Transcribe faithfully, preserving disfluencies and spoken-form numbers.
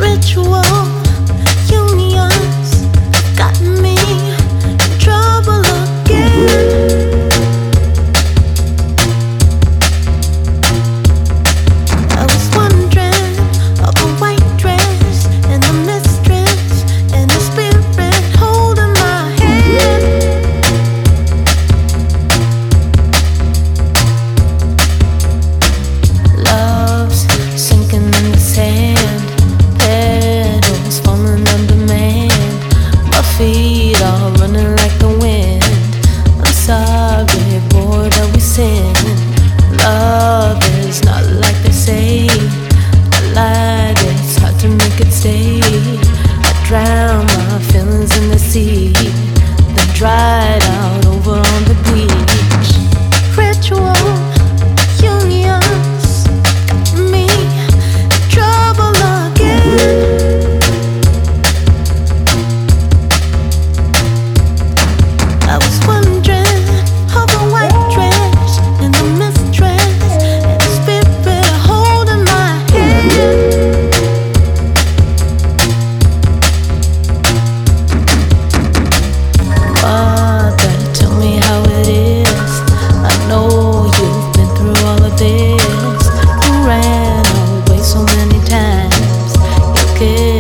Ritual unions got me in trouble again. I was wondering of a white dress and a mistress and a spirit holding my hand. Love's sinking in the sand, petals falling on demand. My feet are running like the wind. I'm sorry, boy, that we sin. Love is not like they say. I lied, it's hard to make it stay. I drown my feelings in the sea, then dried out over on the beach. Ritual unions got me in trouble again. I was wondering of a white dress and a mistress and a spirit holding my hand. Father, tell me how it is. I know you've been through all of this. You ran away so many times. Your kids